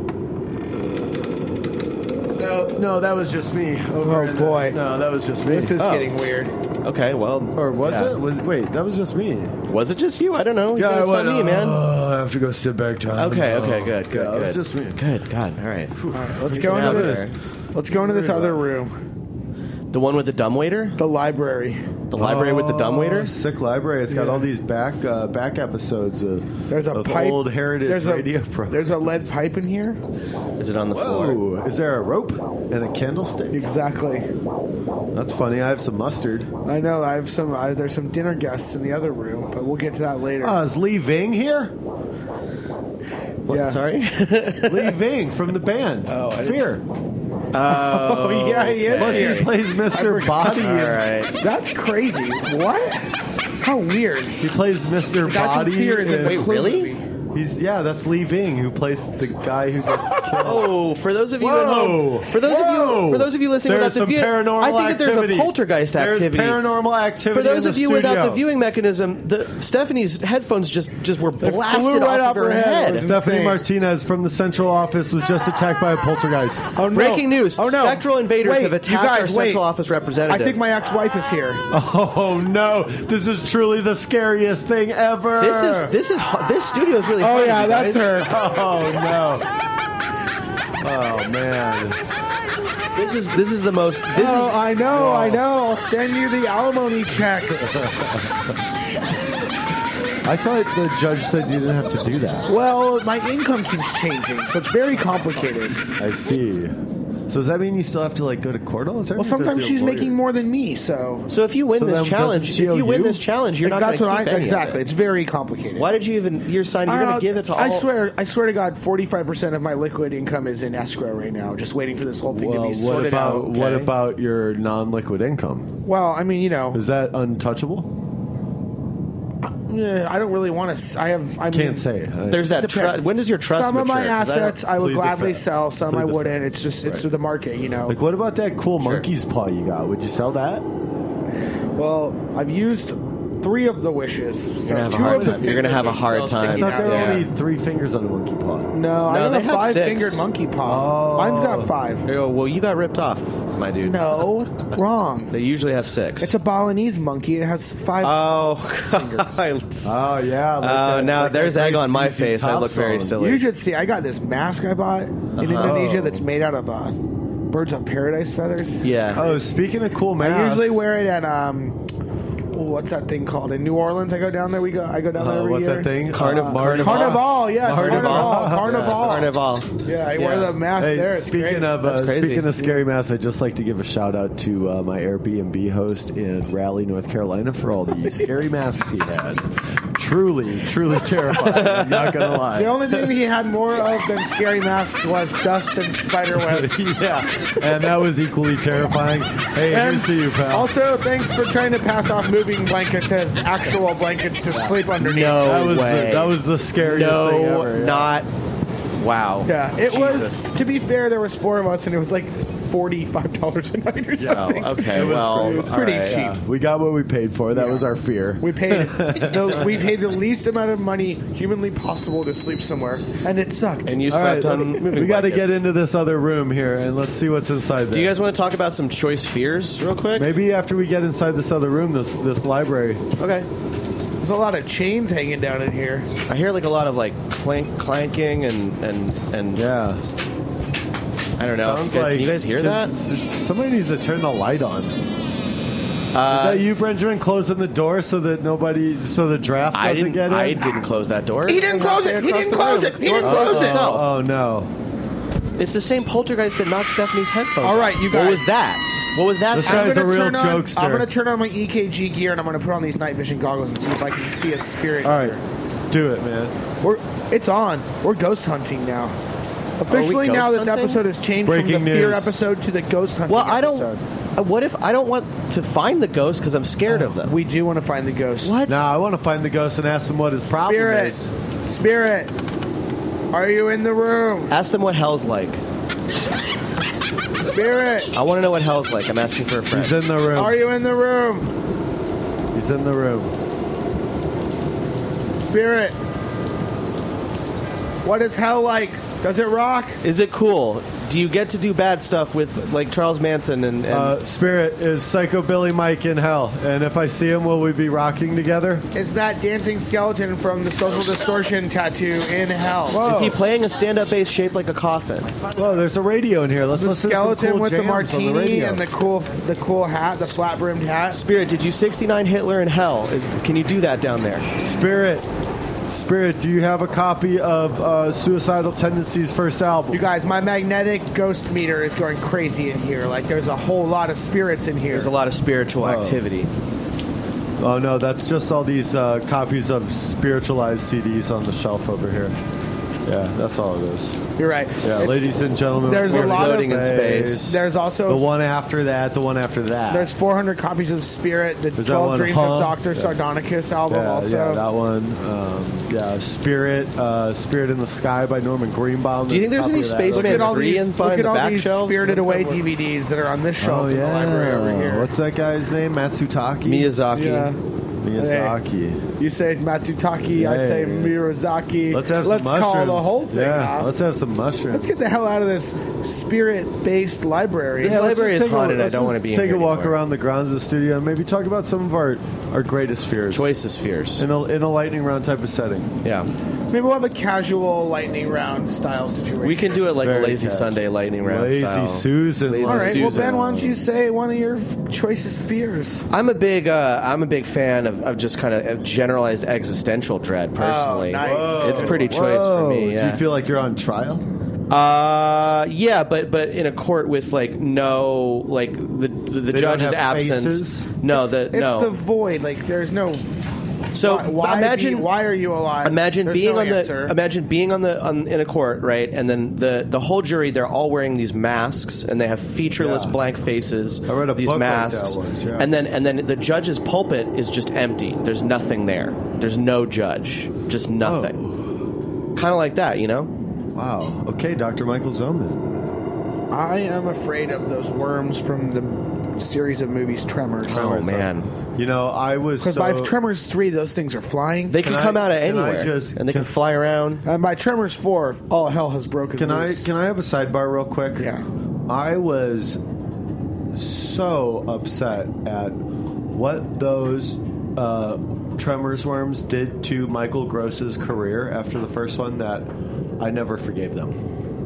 No, no, that was just me. Over
Oh,
in
boy.
The, no, that was just me.
This is
Oh.
getting weird.
Okay, well,
Or was
yeah.
it? Was, wait, that was just me.
Was it just you? I don't know. You gotta
I
tell
went,
me, man.
"Oh, I have to go sit back down.
Okay,
Oh,
okay, good, good,
yeah,
good.
It was just me.
Good, God, all right.
All right, let's go
Now
into this.
there.
Let's go into this other room.
The one with the dumbwaiter?
The library.
The library with the dumbwaiter?
Oh, sick library. It's got
Yeah.
all these back uh, back episodes of,
There's a
of
pipe.
old heritage
there's a,
radio programs.
There's a lead pipe in here.
Is it on the floor?
Whoa! Is there a rope and a candlestick?
Exactly.
That's funny. I have some mustard.
I know. I have some. I, there's some dinner guests in the other room, but we'll get to that later.
Uh, is Lee Ving here?
What,
Yeah.
Sorry?
Lee Ving from the band. Oh, Fear.
oh yeah, he is
Plus,
here.
he plays Mister Body.
All right.
That's crazy. What? How weird.
He plays Mister
The guy from
Body.
Fear is in the
Wait,
Clue
really?
movie.
He's yeah, that's Lee Ving who plays the guy who gets killed.
Oh, for those of you at
Whoa.
home, for those of
Whoa.
you, for those of you listening
There's
without the
some
view,
paranormal
I think that there's
activity.
a poltergeist activity.
There's paranormal activity.
For those
in
of
the
you without
studio.
the viewing mechanism, the Stephanie's headphones just just were
flew
blasted
right
off of
off
her
her head.
head.
It was
Stephanie
insane.
Martinez from the central office was just attacked by a poltergeist.
Oh, no.
Breaking news:
Oh no!
Spectral invadors
Wait,
have
you
attacked
guys,
our central
wait.
office representative.
I think my ex-wife is here.
Oh no! This is truly the scariest thing ever.
this is this is ho- this studio is really.
Oh
haunted,
yeah,
you
that's
guys.
her.
Oh no! Oh man!
This is this is the most. This
oh,
is
I know, I know. I'll send you the alimony checks.
I thought the judge said you didn't have to do that.
Well, my income keeps changing, so it's very complicated.
I see. So does that mean you still have to like go to court all the time?
Well, sometimes she's making more than me, so
so. If you win
So
this
then
challenge,
doesn't
if
she owe
you win
you?
this challenge, you're
Like,
not going
that's
to
what
keep
I
any
exactly.
Of it.
It's very complicated.
Why did you even? You're signing. You're
Uh,
going to give it to all.
I swear, I swear to God, forty-five percent of my liquid income is in escrow right now, just waiting for this whole thing
Well,
to be
what
sorted
about
out.
what
okay.
about your non-liquid income?
Well, I mean, you know,
Is that untouchable?
yeah, I don't really want to. I have. I mean,
Can't say. I-
There's that. Tru-
depends.
when does your trust?
Some of my
mature? 'Cause I don't-
assets I, would
Plead the
gladly
fact.
sell. Some
Plead
I
the
wouldn't.
fact.
It's just it's
Right.
the market, you know.
Like, what about that cool monkey's paw you got? Would you sell that?
Well, I've used three of the wishes. So
You're gonna have a
two
hard
of the
time. You're gonna have a
fingers are
hard
still
time.
I
sticking
thought
out.
there were
Yeah.
only three fingers on a monkey paw.
No, I
No,
got
they
a
have
five-fingered
six.
monkey paw.
Oh.
Mine's got five.
They go, well, you got ripped off, my dude.
No, wrong.
They usually have six.
It's a Balinese monkey. It has five.
Oh, God.
Oh yeah. Like
Uh,
that-
now
like
there's
that
egg
great
on my
C C
face. I
Top
look very
song.
silly.
You should see. I got this mask I bought in Indonesia that's made out of uh, birds of paradise feathers.
Yeah.
Oh, speaking of cool masks,
I usually wear it at um, what's that thing called in New Orleans? I go down there. We go. I go down there
Uh,
every
what's
year.
that thing?
Carniv-
Uh,
Carnival.
Carnival, yes,
Carnival.
Carnival, Carnival.
Yeah, Carnival.
Yeah, I
Yeah.
wear the mask
Hey,
there. It's
speaking
great.
of
That's
uh,
crazy.
speaking of scary masks, I'd just like to give a shout out to uh, my Airbnb host in Raleigh, North Carolina, for all the scary masks he had. Truly, truly terrifying. I'm not gonna lie.
The only thing that he had more of than scary masks was dust and spider webs.
yeah, and that was equally terrifying. Hey,
And
here's to you, pal.
also, thanks for trying to pass off moving blankets as actual blankets to sleep underneath.
No
that was
way.
the, that was the scariest thing
no,
ever. yeah.
not. Wow.
Yeah, it
Jesus.
was. To be fair, there was four of us, and it was like forty-five dollars a night or something.
Oh, okay.
It was,
well,
it was pretty
all right.
cheap.
Yeah, we got what we paid for. That
Yeah.
was our fear.
We paid the, we paid the least amount of money humanly possible to sleep somewhere, and it sucked.
And you
All
slept
right,
on
let's-
moving
we got to
blankets.
get into this other room here, and let's see what's inside there.
Do you guys want to talk about some choice fears real quick?
Maybe after we get inside this other room, this this library.
Okay.
There's a lot of chains hanging down in here.
I hear like a lot of like clank, clanking and and and
Yeah.
I don't know.
Sounds
You guys,
like
can you guys hear that?
Somebody needs to turn the light on.
Uh,
Is that you, Benjamin, closing the door so that nobody, so the draft doesn't
I didn't.
get in?
I didn't close that door.
He didn't close it. He
Across
didn't
the
close
room.
it. He didn't
Door
close
closed
it.
itself.
Oh no!
It's the same poltergeist that knocked Stephanie's headphones.
All right,
out.
you
What
guys.
was that? What was that?
This
I'm
guy's
gonna
a real
turn on,
jokester.
I'm going to turn on my E K G gear, and I'm going to put on these night vision goggles and see if I can see a spirit.
All right,
here.
do it, man.
We're it's on. We're ghost hunting now. Officially
ghost
now, this
hunting?
episode has changed
Breaking
from the fear
news.
episode to the ghost hunting
Well, I don't.
episode.
uh, What if I don't want to find the ghost because I'm scared of them?
We do want to find the ghost.
What?
Now I want to find the ghost and ask him what his problem
Spirit.
is.
Spirit. Are you in the room?
Ask them what hell's like.
Spirit.
I want to know what hell's like. I'm asking for a friend.
He's in the room.
Are you in the room?
He's in the room.
Spirit. What is hell like? Does it rock?
Is it cool? Do you get to do bad stuff with like Charles Manson and? and
Uh, Spirit is Psycho Billy Mike in hell, and if I see him, will we be rocking together?
Is that dancing skeleton from the Social Distortion tattoo in hell?
Whoa.
is he playing a stand-up bass shaped like a coffin?
Whoa, there's a radio in here. Let's
The
listen to some
skeleton
cool
with the
jams on
martini
radio.
and the cool, the cool hat, the flat brimmed hat.
Spirit, did you sixty-nine Hitler in hell? Is can you do that down there?
Spirit. Spirit, do you have a copy of uh, Suicidal Tendencies' first album?
You guys, my magnetic ghost meter is going crazy in here. Like, there's a whole lot of spirits in here.
There's a lot of spiritual
Whoa.
activity.
Oh no, that's just all these uh, copies of spiritualized C Ds on the shelf over here. Yeah, that's all it is.
You're right.
Yeah,
It's-
ladies and gentlemen,
there's
we're
a lot of-
floating in space.
There's also
The one after that, the one after that.
there's four hundred copies of Spirit, the
that
twelve
one,
Dreams
huh?
of Doctor
Yeah.
Sardonicus album.
yeah,
also,
yeah, that one. Um, yeah, Spirit, uh, Spirit in the Sky by Norman Greenbaum.
Do you think there's any space
look
Man
at all
three
these,
and find
look at
the
all
back
these
shelves?
Spirited Away D V Ds that are on this shelf
Oh
in the library over
yeah,
here.
what's that guy's name? Matsutake.
Miyazaki.
Yeah.
Miyazaki.
You say Matsutake, I say
Hey.
Mirozaki.
Let's have some
Let's
mushrooms.
call the whole thing
Yeah,
off.
let's have some mushrooms.
Let's get the hell out of this spirit-based library.
This
Yeah, let's
library
just
is
take a-
haunted. I
let's
don't
just
wanna be in
Take
here
a walk
anymore.
around the grounds of the studio and maybe talk about some of our, our greatest fears.
Choices fears.
In a, in a lightning round type of setting.
Yeah.
Maybe we'll have a casual lightning round style situation.
We can do it like
Very
a lazy
casual.
Sunday lightning round
Lazy
style.
Susan.
Lazy
All right. Well,
Susan.
Ben, why don't you say one of your f- choicest fears?
I'm a big uh, I'm a big fan of, of just kind of generalized existential dread personally.
Oh, nice. Whoa.
It's pretty choice for me.
Do
Yeah.
you feel like you're on trial?
Uh, yeah, but but in a court with like no like the the, the
They
judge
don't
is
have
absent.
faces?
No,
it's,
the
it's
no.
the void. Like there's no.
so
why? Why,
imagine
be, why are you alive?
Imagine
There's
being
no
on
answer.
the imagine being on the on, in a court, right? And then the the whole jury, they're all wearing these masks and they have featureless
Yeah.
blank fases.
I read a
these
book like that
masks,
once, yeah.
and then and then the judge's pulpit is just empty. There's nothing there. There's no judge. Just nothing. Kind of like that, you know.
Wow. Okay, Doctor Michael Zoman.
I am afraid of those worms from the series of movies Tremors.
Oh man,
You know, I was
Because
so...
by Tremors three, those things are flying.
they can,
Can
come
I-
out of
can I
anywhere,
just-
and they can,
can-
fly around.
and by Tremors four, all hell has broken
Can I
loose.
can I have a sidebar real quick?
Yeah.
I was so upset at what those uh, Tremors worms did to Michael Gross's career after the first one that I never forgave them.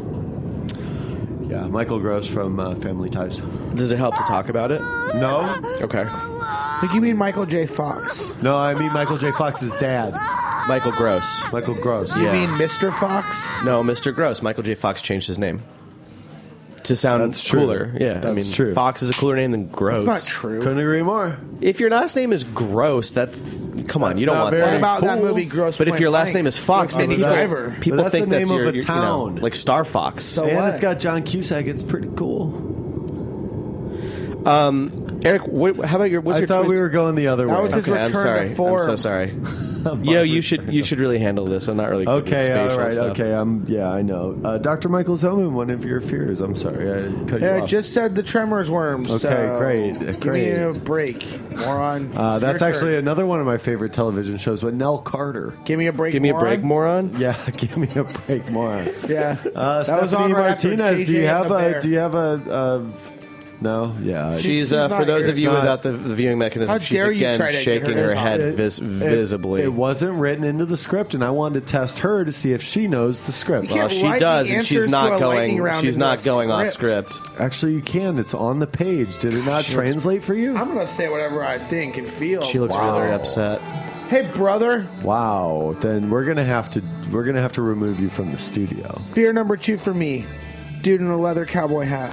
Yeah, Michael Gross from uh, Family Ties.
Does it help to talk about it?
No,
Okay.
I think you mean Michael J. Fox.
no, I mean Michael J. Fox's dad,
Michael Gross.
Michael Gross.
You
Yeah.
mean Mister Fox?
No, Mister Gross. Michael J. Fox changed his name to sound
That's true.
cooler. Yeah, I
That's
mean,
true.
Fox is a cooler name than Gross.
That's not true.
Couldn't agree more.
If your last name is Gross, that come on,
That's
you don't
not
want
very
that.
What about that
cool.
movie Gross
But if
Point
your last
Blank
name is Fox,
with
then
Minnie
people,
Driver?
people
But that's
think
the
that's
name
your,
of a
your- you know,
town.
like Star Fox.
So
and
what?
it's got John Cusack. It's pretty cool.
Um, Eric, what, how about your? What's
I
your
thought
choice?
we were going the other
That
way.
was his
Okay, I'm
return
sorry.
to form.
I'm so sorry. You know, you should you should really handle this. I'm not really good with
Okay, all
spatial
right,
stuff.
okay. I'm yeah, I know. Uh, Doctor Michael Zoman, one of your fears. I'm sorry, I cut you
Yeah, I
off.
just said the tremors worms.
Okay,
so
great,
Give
great.
me a break, moron.
Uh,
It's
that's
your
actually
turn.
another one of my favorite television shows with Nell Carter.
Give me a break.
Give me a
moron.
break, moron.
Yeah, give me a break, moron.
Yeah,
Uh,
that was
Stephanie
on right after
Martinez,
J J
do you
and
have
the
a?
bear.
Do you have a? Uh, no, yeah.
She's uh,
she's
for
not
those
here.
of you
It's not-
whereat the, the viewing mechanism.
How
she's
dare you
again
try to get
shaking
her
her
to
head
talk.
vis-
It-
visibly.
It wasn't written into the script, and I wanted to test her to see if she knows the script.
You
well,
can't
she
write
does,
the
and she's
answers
not
to a lightning
going.
round
She's
into
not
a
going off
script.
script.
Actually, you can. It's on the page. Did it not translate for you?
I'm gonna say whatever I think and feel.
She looks
Wow.
really upset.
Hey, brother.
Wow. Then we're gonna have to we're gonna have to remove you from the studio.
Fear number two for me. Dude in a leather cowboy hat.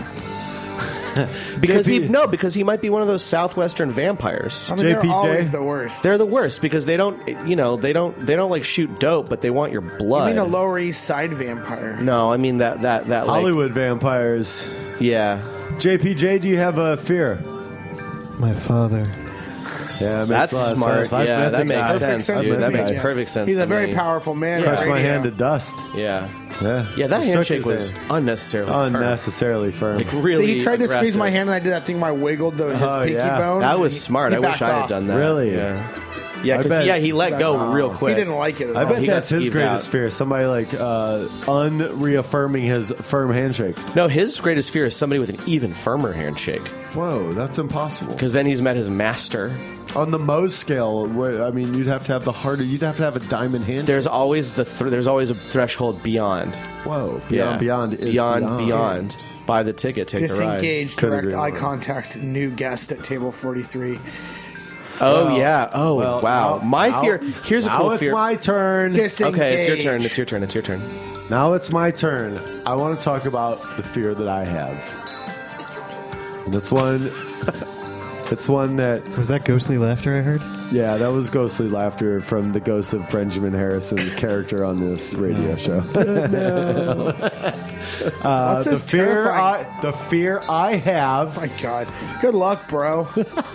Because
J P
he no, because he might be one of those southwestern vampires.
I mean,
J P J?
they're always the worst.
They're the worst because they don't, you know, they don't, they don't like shoot dope, but they want your
I
blood.
mean, a Lower East Side vampire.
no, I mean that that that like,
Hollywood vampires.
yeah,
J P J, do you have a fear?
My father.
Yeah, it makes
that's
a lot of
smart.
sense. I've
Yeah,
met
that
the
makes
guy.
Perfect
sense,
sense
dude.
to
That
me.
makes
Yeah.
perfect sense.
He's
to
a very
me.
powerful man.
Crushed
on
my
radio.
hand to dust.
Yeah,
Yeah,
yeah. That
Shook
handshake
his
was
hand.
unnecessarily firm.
unnecessarily firm.
Like really.
See, he tried to squeeze
aggressive.
my hand, and I did that thing where I wiggled the, his
Oh,
pinky
yeah.
bone.
That
and
was
he-
smart.
he
I wish
backed
I had
off.
done that.
Really?
Yeah. Yeah,
I
because
bet-
yeah, he let go
Backed
real
off.
quick.
He didn't like it at
I
all.
bet
he got
that's his
skeeved
greatest
out.
fear. Somebody like uh, unreaffirming his firm handshake.
No, his greatest fear is somebody with an even firmer handshake.
Whoa, that's impossible.
Because then he's met his master.
On the Mohs scale, where, I mean, you'd have to have the harder. You'd have to have a diamond hand.
There's always the th- there's always a threshold beyond.
Whoa, beyond
Yeah.
beyond is
beyond
beyond.
beyond. Buy the ticket, take the ride.
Disengaged,
Couldn't
direct
agree
eye
more.
contact, new guest at table forty-three.
Oh
Well,
yeah. Oh
well,
wow.
now-
my
now-
fear. Here's a
now
cool
it's
fear.
my turn.
Disengaged.
Okay, it's your turn. It's your turn. It's your turn.
Now it's my turn. I want to talk about the fear that I have. And it's one. It's one that,
Was that ghostly laughter I heard?
yeah, that was ghostly laughter from the ghost of Benjamin Harrison's character on this radio show. uh,
That's
the
just
fear,
terrifying.
I, the fear I have.
My God. Good luck, bro.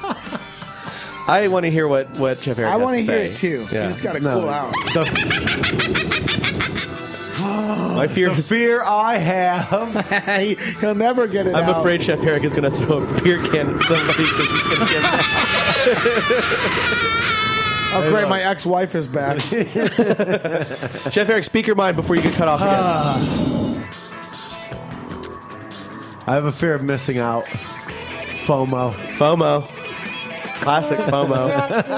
I want to hear what what Jeff Eric
I
has
want
to
to hear
say.
it too.
Yeah.
You just got to
No.
cool out.
My fear
The
is.
fear I have.
He- He'll never get it
I'm
out.
afraid Chef Eric is going to throw a beer can at somebody because he's going to get mad.
Oh, great. My ex-wife is back.
Chef Eric, speak your mind before you get cut off again.
I have a fear of missing out. FOMO.
FOMO. Classic FOMO.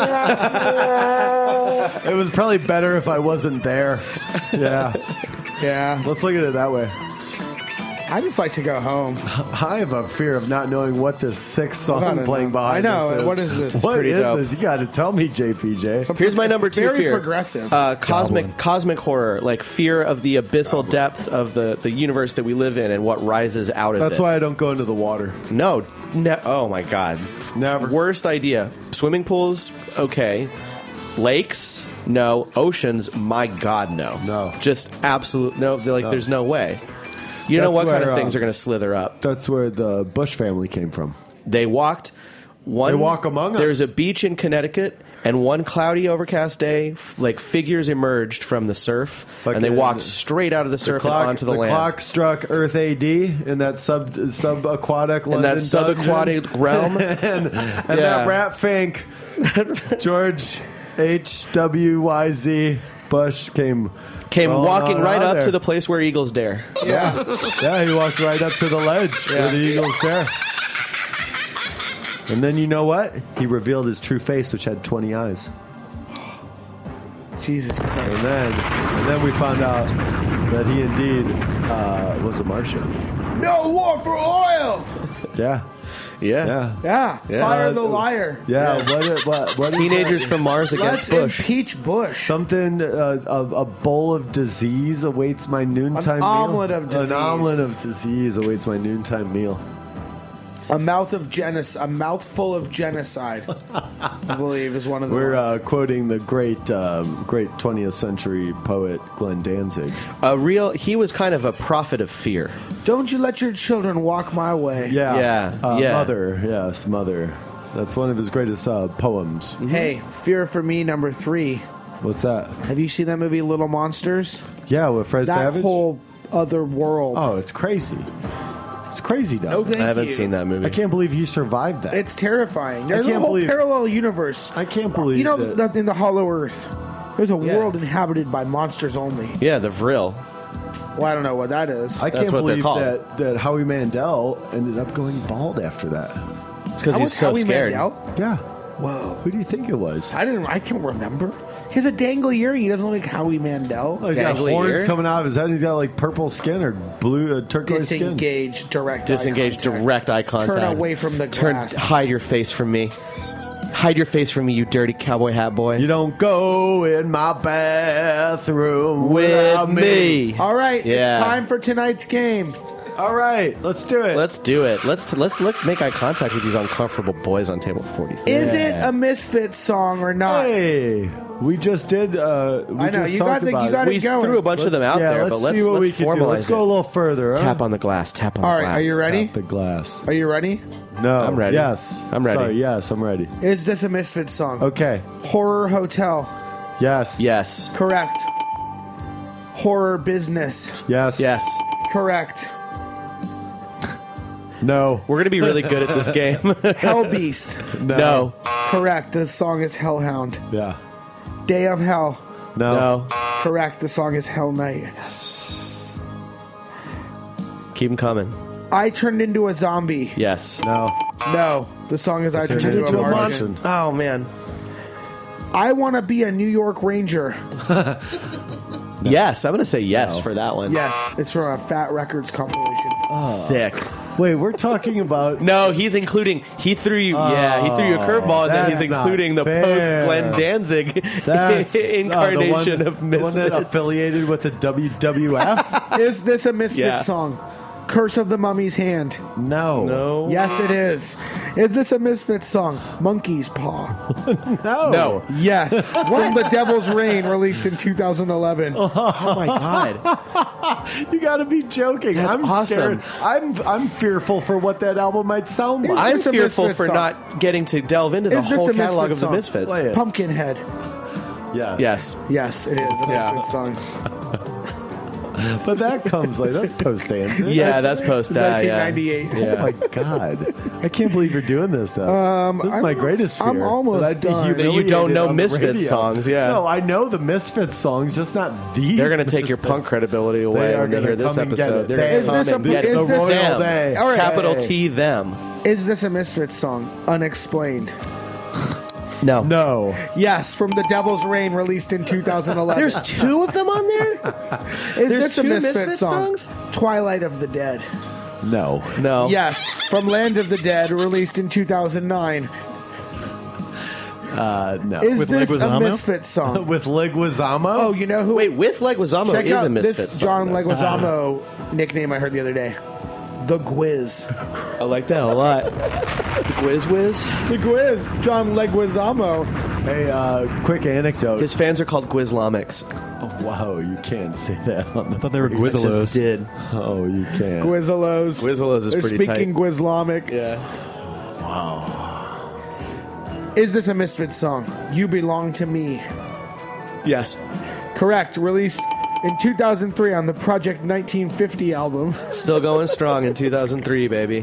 It was probably better if I wasn't there. Yeah.
Yeah.
Let's look at it that way.
I just like to go home.
I have a fear of not knowing what this sixth song
Not
playing
enough.
behind
I know.
this is.
What is this?
What
Pretty
is
dope.
this? You got to tell me, J P J.
Some-
Here's my number
it's
two
very
fear.
progressive.
Uh, cosmic
Goblin.
cosmic horror, like fear of the abyssal depths of the, the universe that we live in and what rises out of it.
That's why I don't go into the water.
No. Ne- oh my god.
Never.
Worst idea. Swimming pools, okay. Lakes, no. Oceans, my god, no.
No.
Just absolute no. They're like,
No.
there's no way. You know
That's
what kind
where,
of things
uh,
are going to slither up?
That's where the Bush family came from.
They walked one.
They walk among us.
There's a beach in Connecticut, and one cloudy, overcast day, f- like figures emerged from the surf, and they
Fucking-
walked straight out of the surf and onto the,
the
land.
clock struck Earth A D in that sub subaquatic
in
London
that subaquatic
dungeon.
realm.
and and
Yeah.
that rat fink, George H W Y Z Bush came
Came
rolling
walking
on
right
out
up
there.
to the place where eagles dare.
yeah.
Yeah, he walked right up to the ledge
Yeah.
where the eagles dare. And then you know what? He revealed his true face, which had twenty eyes.
Jesus
And
Christ.
then, and then we found out that he indeed uh, was a Martian.
No war for oil.
Yeah,
Yeah.
yeah,
Yeah.
Yeah.
Fire the
Uh,
liar.
yeah. What? it- What? what is
Teenagers
that?
from Mars
Let's
against Bush.
impeach Bush.
Something, uh, a, a bowl of disease awaits my noontime
An
meal.
omelet of disease.
An omelet of disease awaits my noontime meal.
A mouth of genocide. A mouthful of genocide. I believe, is one of the
We're
ones.
uh, quoting the great, um, great twentieth century poet Glenn Danzig.
A real. He was kind of a prophet of fear.
Don't you let your children walk my way.
Yeah,
Yeah,
uh,
yeah.
Mother. Yes, Mother. That's one of his greatest uh, poems.
Hey, Fear for Me, number three.
What's that?
Have you seen that movie, Little Monsters?
Yeah, with Fred
That
Savage.
whole other world.
Oh, it's crazy. It's crazy, Doug.
No, thank
I haven't
you.
seen that movie.
I can't believe he survived that.
It's terrifying. There's
can't
a whole
believe-
parallel universe.
I can't believe
You know,
that-
that in the Hollow Earth, there's a
Yeah.
world inhabited by monsters only.
Yeah, the Vril.
Well, I don't know what that is.
I
That's
can't
what they're
believe
called.
that, that Howie Mandel ended up going bald after that.
It's because
That
he's
was
so
Howie
scared.
Mandel?
Yeah.
Whoa.
Who do you think it was?
I didn't. I can't remember. He has a dangly earring. He doesn't look like Howie Mandel.
Oh, he's got
Dangly
horns
ear?
coming out of his head. He's got like purple skin or blue, uh, turquoise skin.
Disengage, direct
Disengage,
eye contact.
direct eye contact.
Turn away from the
Turn,
glass.
hide your face from me. Hide your face from me, you dirty cowboy hat boy.
You don't go in my bathroom
With
without
me.
All right,
Yeah.
it's time for tonight's game.
All right, let's do it.
Let's do it. Let's let's look, make eye contact with these uncomfortable boys on table forty-three.
Is it a Misfits song or not?
Hey, we just did. Uh, we
I know,
just
you
talked
got the-
about
you got
it.
it
We
going.
threw a bunch of them out
yeah,
there,
let's
but let's,
see what
let's
we can do.
formalize
Let's go a
it.
little further. Huh?
Tap on the glass. Tap on
All
the
right,
glass.
are you ready?
Tap the glass.
Are you ready?
No,
I'm ready.
Yes,
I'm ready.
Sorry, yes, I'm ready.
Is this a Misfits song?
Okay.
Horror Hotel.
Yes.
Yes.
Correct. Horror Business.
Yes.
Yes.
Correct.
No.
We're gonna be really good at this game.
Hell Beast.
No.
no.
Correct. The song is Hellhound.
Yeah.
Day of Hell.
No.
No.
Correct. The song is Hell Night.
Keep them coming.
I Turned Into a Zombie.
Yes.
No.
No. The song is I Turned,
Turned
Into,
Into
a
a
Martian.
Monster.
Oh man.
I Want to Be a New York Ranger.
Yes, I'm gonna say yes
No.
for that one.
Yes. It's from a Fat Records compilation.
Sick.
Wait, we're talking about.
No, he's including. He threw you. yeah, he threw you a curveball, and then he's
that's not
including the
fair.
post Glenn Danzig
That's
incarnation
oh, the one,
of
the one
Misfits.
that affiliated with the W W F.
Is this a Misfits
Yeah.
song? Curse of the Mummy's Hand.
No.
No.
Yes, it is. Is this a Misfits song? Monkey's Paw.
No.
No.
Yes. From The Devil's Reign, released in two thousand eleven.
Oh my god.
You got to be joking.
That's
I'm
awesome.
scared. I'm I'm fearful for what that album might sound like.
I'm
this a
fearful
Misfits
for
song?
not getting to delve into the
Is this
whole
a
catalog
Misfits
of the
song?
Misfits.
Play it.
Pumpkinhead.
Yes.
Yes.
Yes, it is a
Yeah.
Misfits song.
But that comes like that's post dance.
Yeah, that's post. Uh,
nineteen
yeah.
ninety-eight.
Oh my god! I can't believe you're doing this. Though. Um, this is
I'm-
my greatest fear.
I'm almost
that I'd be
done.
That you don't
humiliated
know
on the
Misfits
radio.
songs, yeah.
No, I know the Misfits songs, just not these.
They're gonna take your
Misfits.
punk credibility away
They are
when they
gonna
hear this
come and get
episode.
it.
They're
They-
gonna
Is
come
this a-
and get
is
it.
this-
them.
Day.
All right.
Capital
Hey.
T them.
Is this a Misfits song? Unexplained.
No.
No.
Yes, from The Devil's Reign, released in two thousand eleven.
There's two of them on there?
Is
there's
this a
two
Misfits,
Misfits
song?
songs?
Twilight of the Dead.
No.
No.
Yes, from Land of the Dead, released in two thousand nine.
Uh, no.
Is
With
this a
Leguizamo?
Misfits song?
With Leguizamo?
Oh, you know who?
Wait, with Leguizamo
check
is
out
a Misfits
this
song,
John
though.
Leguizamo nickname I heard the other day. The Gwiz.
I like that a lot. The Gwiz Whiz.
The Gwiz. John Leguizamo.
Hey, uh, quick anecdote.
His fans are called Gwizlomics.
Oh, wow, you can't say that on the.
I thought they were
Just
Gwizzlos.
did.
Oh, you can't.
Gwizzlos.
Gwizzalos is
They're
pretty
speaking
tight.
Gwizlomic.
Yeah.
Is this a Misfits song? You Belong to Me.
Yes.
Correct. Released in two thousand three on the Project nineteen fifty album.
Still going strong in two thousand three, baby.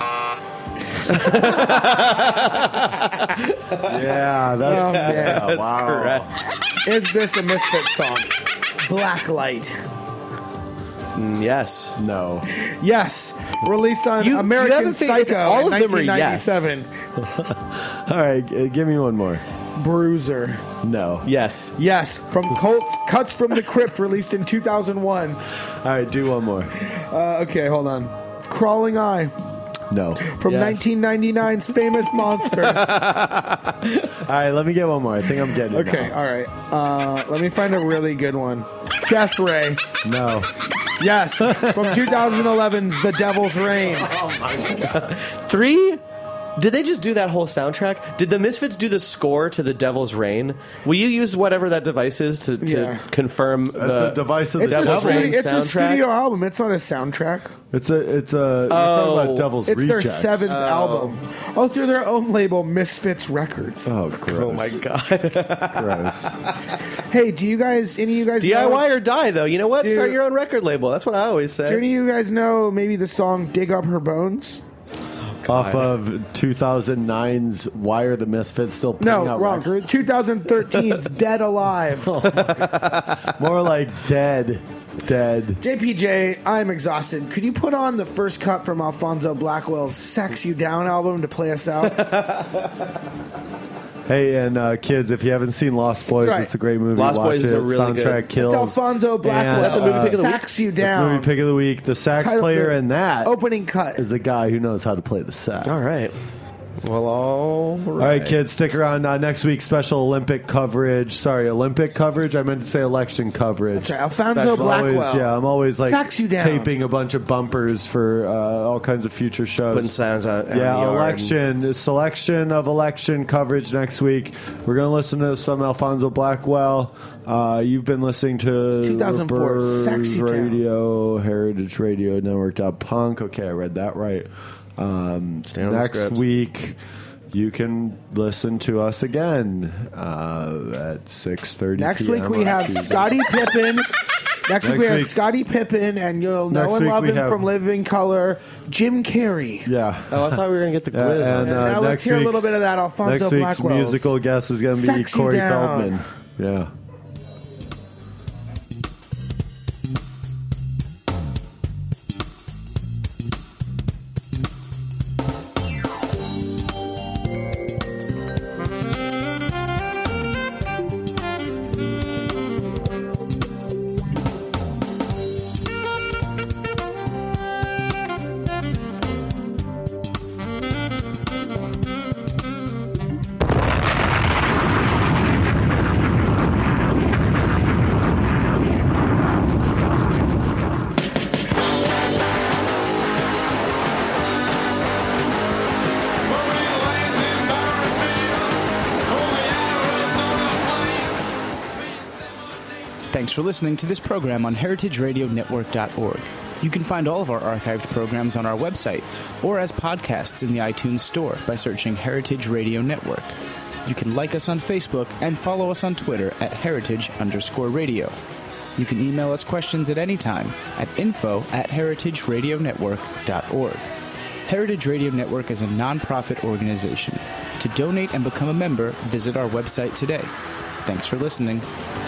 Yeah, that's,
Oh, man.
yeah,
That's
wow.
correct.
Is this a Misfits song? Blacklight.
Mm, yes.
No.
Yes. Released on
You- you
American
haven't figured-
Psycho
all
in
of them are yes.
nineteen ninety-seven.
All right, g- give me one more.
Bruiser.
No.
Yes.
Yes. From Cult, Cuts from the Crypt, released in two thousand one.
All right, do one more.
Uh, okay, hold on. Crawling Eye.
No.
From
Yes.
nineteen ninety-nine's Famous Monsters.
All right, let me get one more. I think I'm getting it.
Okay,
now.
all right. Uh, let me find a really good one. Death Ray.
No.
Yes, from twenty eleven's The Devil's Reign.
Three? Did they just do that whole soundtrack? Did the Misfits do the score to The Devil's Reign? Will you use whatever that device is to, to
Yeah.
confirm
That's
the
a device of the
It's, a,
Devil's
devil.
Reign
studi- it's a
soundtrack?
studio album. It's not a soundtrack.
It's a it's a you're talking
Oh.
about Devil's
It's their
Rejects.
seventh album. Oh, through their own label, Misfits Records.
Oh, gross.
Oh my god!
Gross.
Hey, do you guys? Any of you guys
D I Y
know,
or die, though. You know what?
Dude.
Start your own record label. That's what I always
Do
say.
any of you guys know maybe the song "Dig Up Her Bones"?
Off of two thousand nine's Why Are the Misfits Still Putting
No,
Out
wrong.
Records?
twenty thirteen's "Dead Alive."
More like Dead. Dead.
J P J, I'm exhausted. Could you put on the first cut from Alfonso Blackwell's "Sex You Down" album to play us out?
Hey, and uh, kids, if you haven't seen Lost Boys,
That's right.
it's a great movie.
Lost
Watch
Boys
it.
is a really
Soundtrack
good-
kills.
It's Alfonso Blackwell.
And,
Is that the movie
uh,
pick of the week?
"Sax You
That's
Down."
movie pick of the week. The sax
Title-
player in that
Opening cut.
is a guy who knows how to play the sax.
All right. Well, all right.
All right, kids, stick around. Uh, next week, special Olympic coverage. Sorry, Olympic coverage. I meant to say election coverage.
That's right, Alfonso
I'm
Blackwell.
Always, yeah, I'm always like
Sax you down.
taping a bunch of bumpers for uh, all kinds of future shows.
Putting sounds out. out in
Yeah,
the yard.
election selection of election coverage next week. We're going to listen to some Alfonso Blackwell. Uh, you've been listening to
two thousand four,
Burrs
Sax You Down.
Radio, Heritage Radio Network. Punk. Okay, I read that right. Um,
Stay on the
next
script.
week, you can listen to us again uh, at six thirty.
Next week we have Scottie Pippen. Next week we have
week-
Scottie Pippen, and you'll know
Next
and
week
love
we
him
have-
from Living Color, Jim Carrey.
Yeah.
Oh, I thought we were going to get the
Yeah,
quiz.
and,
on.
And
uh,
now let's
next
hear a little
week's-
bit of that Alfonso
Next week's
Blackwell's
musical guest is going to be
Sex You
Corey
Down.
Feldman. Yeah.
Thanks for listening to this program on heritage radio network dot org. You can find all of our archived programs on our website or as podcasts in the iTunes Store by searching Heritage Radio Network. You can like us on Facebook and follow us on Twitter at heritage underscore radio. You can email us questions at any time at info at heritage radio network dot org. Heritage Radio Network is a nonprofit organization. To donate and become a member, visit our website today. Thanks for listening.